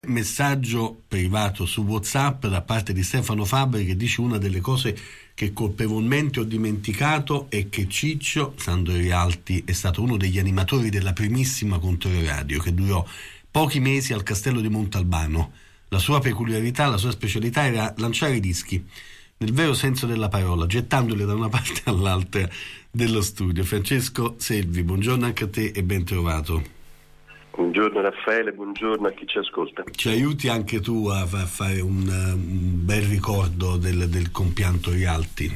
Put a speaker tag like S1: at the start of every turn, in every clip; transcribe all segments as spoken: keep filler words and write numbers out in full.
S1: Messaggio privato su WhatsApp da parte di Stefano Fabbri, che dice: una delle cose che colpevolmente ho dimenticato è che Ciccio Sandro Rialti è stato uno degli animatori della primissima Controradio, che durò pochi mesi al Castello di Montalbano. La sua peculiarità, la sua specialità era lanciare i dischi nel vero senso della parola, gettandoli da una parte all'altra dello studio. Francesco Selvi, buongiorno anche a te e ben trovato.
S2: Buongiorno Raffaele, buongiorno a chi ci ascolta.
S1: Ci aiuti anche tu a fare un, un bel ricordo del, del compianto Rialti?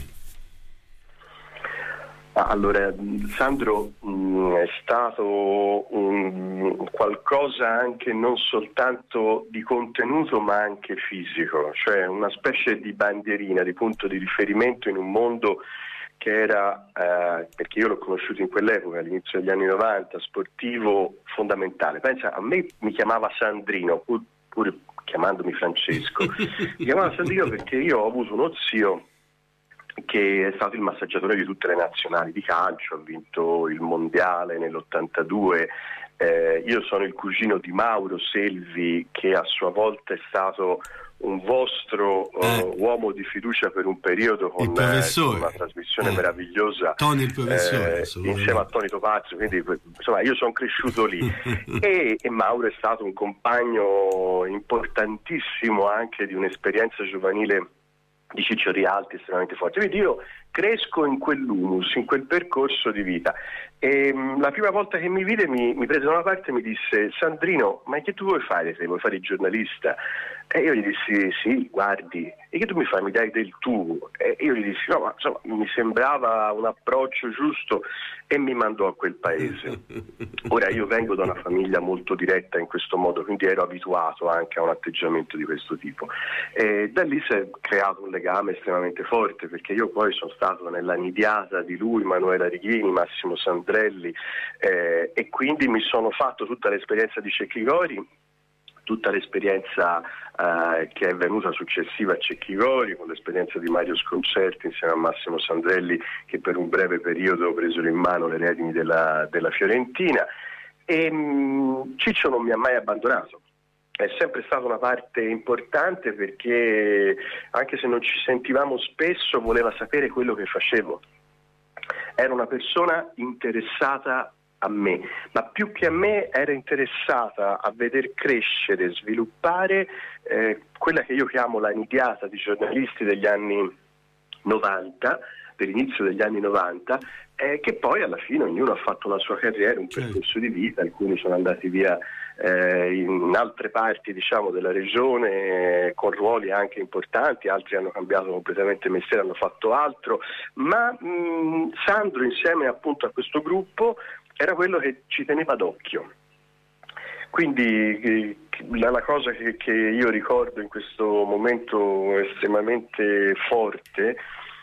S2: Allora, Sandro mh, è stato un, qualcosa anche non soltanto di contenuto ma anche fisico, cioè una specie di bandierina, di punto di riferimento in un mondo che era, eh, perché io l'ho conosciuto in quell'epoca, all'inizio degli anni novanta, sportivo fondamentale. Pensa, a me mi chiamava Sandrino, pur, pur chiamandomi Francesco. Mi chiamava Sandrino perché io ho avuto uno zio che è stato il massaggiatore di tutte le nazionali di calcio, ha vinto il mondiale nell'ottantadue. Eh, io sono il cugino di Mauro Selvi, che a sua volta è stato un vostro eh. uh, uomo di fiducia per un periodo con, eh, con una trasmissione eh. meravigliosa,
S1: Tony il professore,
S2: eh, insieme a Tony Topazio, quindi insomma io sono cresciuto lì e, e Mauro è stato un compagno importantissimo anche di un'esperienza giovanile di Ciccio Rialti estremamente forte. Quindi io cresco in quell'humus, in quel percorso di vita. E mh, la prima volta che mi vide mi, mi prese da una parte e mi disse: Sandrino, ma che tu vuoi fare? Se vuoi fare il giornalista? E io gli dissi: sì, guardi, e che tu mi fai? Mi dai del tuo? E io gli dissi: no, ma insomma, mi sembrava un approccio giusto, e mi mandò a quel paese. Ora, io vengo da una famiglia molto diretta in questo modo, quindi ero abituato anche a un atteggiamento di questo tipo. E da lì si è creato un legame estremamente forte, perché io poi sono stato nella nidiata di lui, Manuela Righini, Massimo Sandrelli, eh, e quindi mi sono fatto tutta l'esperienza di Cecchigori, tutta l'esperienza eh, che è venuta successiva a Cecchigori, con l'esperienza di Mario Sconcerti insieme a Massimo Sandrelli, che per un breve periodo presero in mano le redini della, della Fiorentina. E mh, Ciccio non mi ha mai abbandonato. È sempre stata una parte importante, perché anche se non ci sentivamo spesso voleva sapere quello che facevo. Era una persona interessata a me, ma più che a me era interessata a veder crescere, sviluppare eh, quella che io chiamo la nidiata di giornalisti degli anni novanta, dell'inizio degli anni novanta, eh, che poi alla fine ognuno ha fatto la sua carriera, un percorso di vita, alcuni sono andati via eh, in altre parti, diciamo, della regione, eh, con ruoli anche importanti, altri hanno cambiato completamente mestiere, hanno fatto altro, ma mh, Sandro, insieme appunto a questo gruppo, era quello che ci teneva d'occhio. Quindi eh, la, la cosa che, che io ricordo in questo momento estremamente forte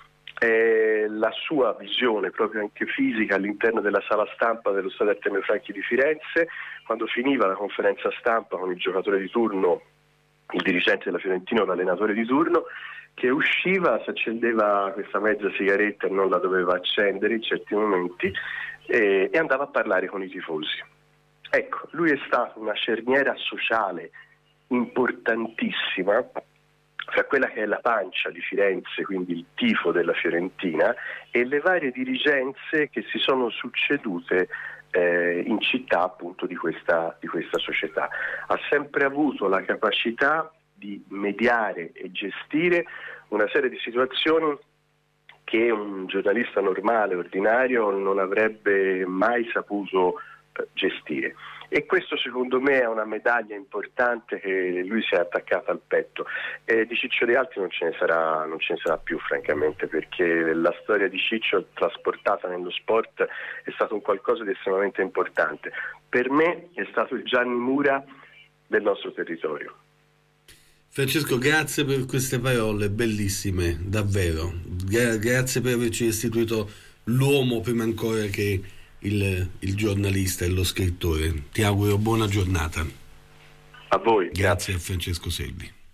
S2: è la sua visione proprio anche fisica all'interno della sala stampa dello Stadio Artemio Franchi di Firenze, quando finiva la conferenza stampa con il giocatore di turno, il dirigente della Fiorentina o l'allenatore di turno, che usciva, si accendeva questa mezza sigaretta e non la doveva accendere in certi momenti, e, e andava a parlare con i tifosi. Ecco, lui è stato una cerniera sociale importantissima fra quella che è la pancia di Firenze, quindi il tifo della Fiorentina, e le varie dirigenze che si sono succedute eh, in città appunto di questa, di questa società. Ha sempre avuto la capacità di mediare e gestire una serie di situazioni che un giornalista normale, ordinario, non avrebbe mai saputo eh, gestire. E questo secondo me è una medaglia importante che lui si è attaccata al petto. E di Ciccio Rialti non ce ne sarà, non ce ne sarà più, francamente, perché la storia di Ciccio trasportata nello sport è stato un qualcosa di estremamente importante. Per me è stato il Gianni Mura del nostro territorio.
S1: Francesco, grazie per queste parole bellissime, davvero. Gra- grazie per averci restituito l'uomo prima ancora che il, il giornalista e lo scrittore. Ti auguro buona giornata.
S2: A voi.
S1: Grazie, grazie a Francesco Selvi.